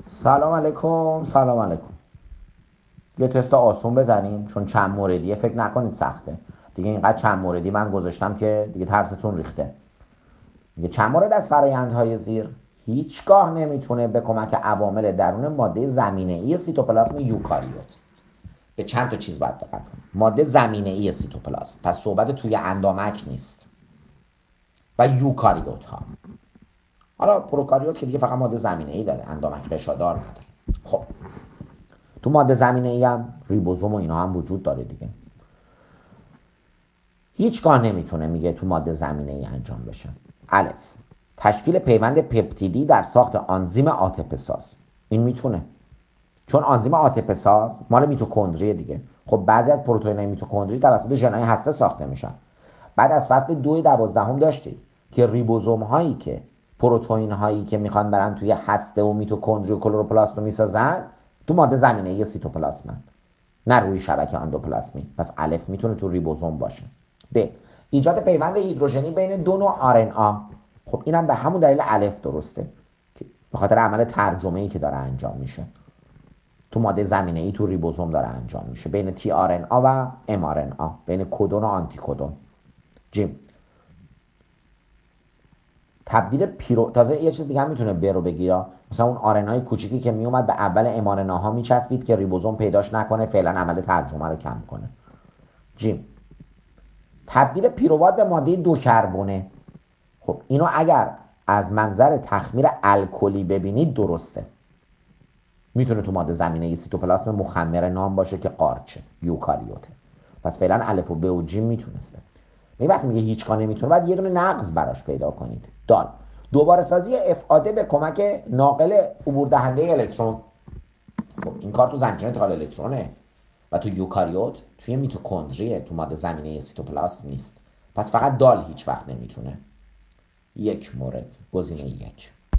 سلام علیکم. سلام علیکم. یه تست آسون بزنیم چون چند موردیه، فکر نکنید سخته دیگه. اینقدر چند موردی من گذاشتم که دیگه ترستون ریخته. دیگه چند مورد از فرآیندهای زیر هیچگاه نمیتونه به کمک عوامل درون ماده زمینه‌ای سیتوپلاسم یوکاریوت. به چند تا چیز باید دقت کنید. ماده زمینه‌ای سیتوپلاسم، پس صحبت توی اندامک نیست، و یوکاریوت ها. حالا پروکاریوت که دیگه فقط ماده زمینه‌ای داره، اندامک غشادار نداره. خب تو ماده زمینه‌ای هم ریبوزوم و اینا هم وجود داره دیگه. هیچگاه نمیتونه میگه تو ماده زمینه‌ای انجام بشه. الف، تشکیل پیوند پپتیدی در ساخت آنزیم عاطفه‌ساز. این میتونه، چون آنزیم عاطفه‌ساز مال میتوکندری دیگه. خب بعضی از پروتئین‌های میتوکندری توسط ژن‌های هسته ساخته میشن. بعد از فصل 2 داشتیم که ریبوزوم هایی که پروتئین هایی که میخوان برن توی هسته و میتوکندری و کلوروپلاست رو میسازن تو ماده زمینه‌ای سیتوپلاسمن، نه روی شبکه اندوپلاسمی. پس الف میتونه تو ریبوزوم باشه. ب، ایجاد پیوند هیدروژنی بین دو نوع آر‌ان‌آ. خب اینم به همون دلیل الف درسته، به خاطر عمل ترجمه‌ای که داره انجام میشه تو ماده زمینه‌ای، تو ریبوزوم داره انجام میشه بین تی آر‌ان‌آ و ام آر‌ان‌آ، بین کدون و آنتی کدون. جیم، تبدیل تازه یه چیز دیگه هم میتونه برو بگیره، مثلا اون آرنای کوچیکی که میومد به اول ام‌آر‌ان‌آها میچسبید که ریبوزوم پیداش نکنه، فعلا عمل ترجمه رو کم کنه. جیم، تبدیل پیروات به ماده 2 کربونه. خب اینو اگر از منظر تخمیر الکلی ببینید درسته، میتونه تو ماده زمینه‌ای سیتوپلاسم مخمر نام باشه که قارچه، یوکاریوته. پس فعلا الف و ب و ج میتونسته. وقتی میگه هیچگاه نمیتونه، بعد یه دونه نقض براش پیدا کنید. دال، دوباره سازی افعاده به کمک ناقل عبور دهنده الکترون. خب این کار تو زنجیره انتقال الکترونه و تو یوکاریوت، توی میتوکندریه، تو ماده زمینه سیتوپلاسم نیست. پس فقط دال هیچ وقت نمیتونه. یک مورد، گزینه یک.